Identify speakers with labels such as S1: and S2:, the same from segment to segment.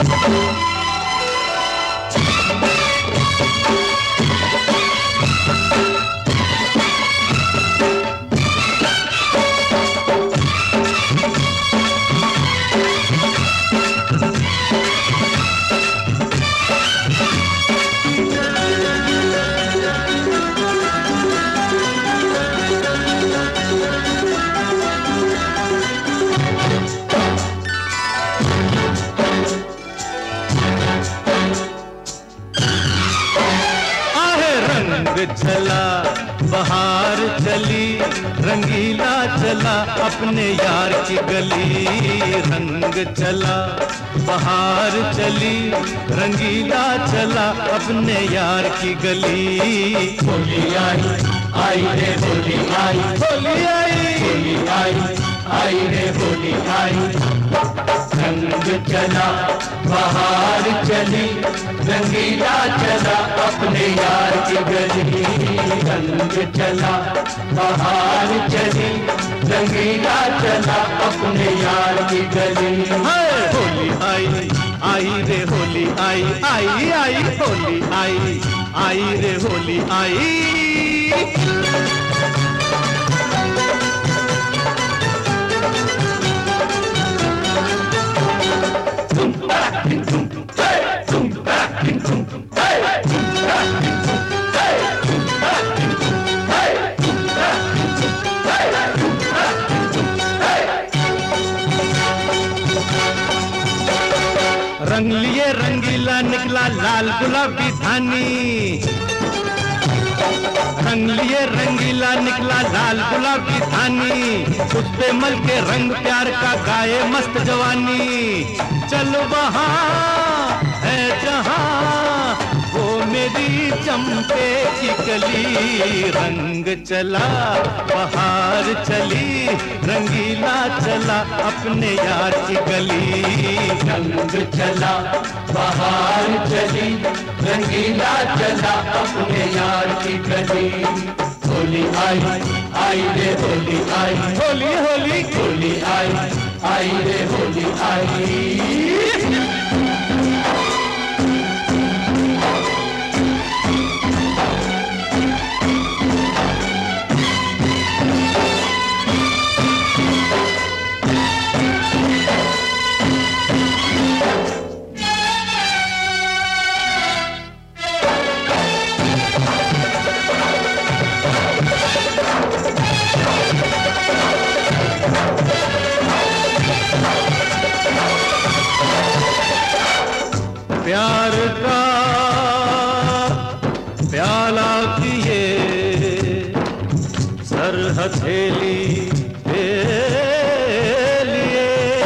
S1: चला बहार चली रंगीला चला अपने यार की गली। रंग चला बहार चली रंगीला चला अपने यार की गली।
S2: होली आई आई रे होली आई,
S1: होली आई
S2: होली आई आई रे होली आई। रंग चला बहार चली रंगीला चला अपने यार की गली। रंग चला बहार चली रंगीला चला अपने यार की गली।
S1: होली आई आई रे होली आई आई आई होली आई रे होली आई। रंग लिए रंगीला निकला लाल गुलाबी धानी। रंग लिए रंगीला निकला लाल गुलाबी धानी। उस पे मल के रंग प्यार का गाए मस्त जवानी। चल वहाँ है जहाँ वो मेरी चंपे की कली। रंग चला बहार चली रंगीला चला अपने यार की गली।
S2: रंग चला बहार चली रंगीला चला अपने यार की गली। होली आई आई रे होली आई,
S1: होली होली
S2: होली आई आई रे होली आई।
S1: प्यार का प्याला पिए सर हथेली पे लिए।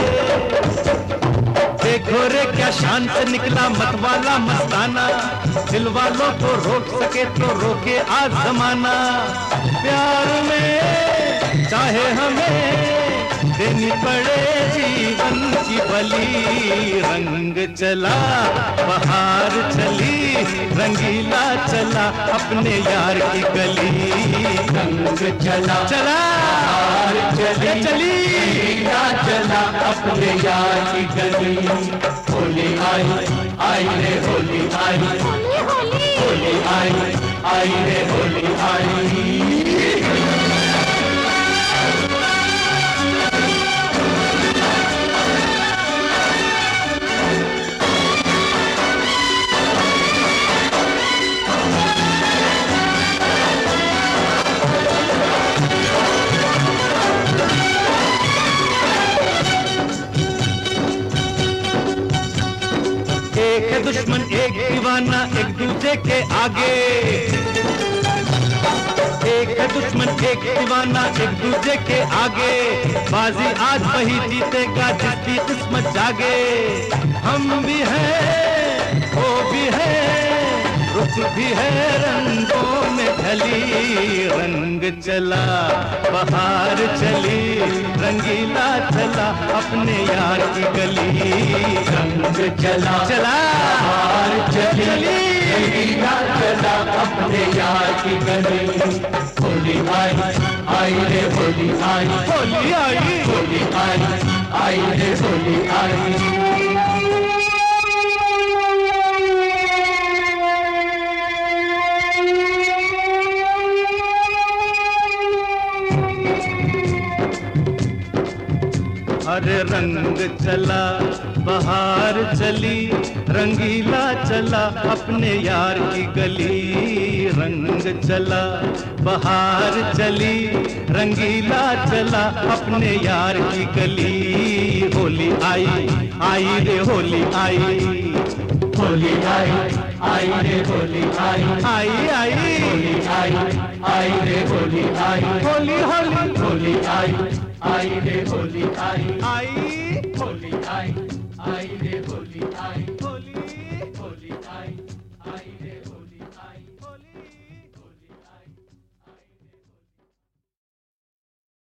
S1: देखो रे क्या शान से निकला मतवाला मस्ताना। दिल वालों को रोक सके तो रोके आज जमाना। प्यार में चाहे हमें देनी पड़े जीवन की बलि। रंग चला बहार चली रंगीला चला अपने यार की गली।
S2: रंग चला
S1: चला
S2: बहार चली
S1: चली
S2: रंगीला चला अपने यार की गली। होली आई आई रे होली आई, होली आई आई रे होली आई।
S1: एक है दुश्मन एक दीवाना एक दूसरे के आगे। एक है दुश्मन एक दीवाना एक दूसरे के आगे। बाजी आज वही जीतेगा जिसकी किस्मत जागे। हम भी हैं वो भी है रुख भी है रंगों में ढली। रंग चला बहार चली रंगीला चला अपने यार की गली।
S2: रंग चला
S1: चला
S2: बहार चली रंगीला चला अपने यार की गली। होली आई आई रे होली आई,
S1: होली आई
S2: होली आई आई रे होली आई।
S1: चला बहार चली, रंगीला चला अपने यार की गली। रंग चला बहार चली, रंगीला चला अपने यार की गली। होली आई आई रे होली आई,
S2: होली आई आई रे होली आई,
S1: आई आई
S2: होली आई आई रे होली आई,
S1: होली होली
S2: होली आई आई रे होली आई,
S1: आई
S2: होली आई आई रे होली आई,
S1: होली
S2: होली आई आई रे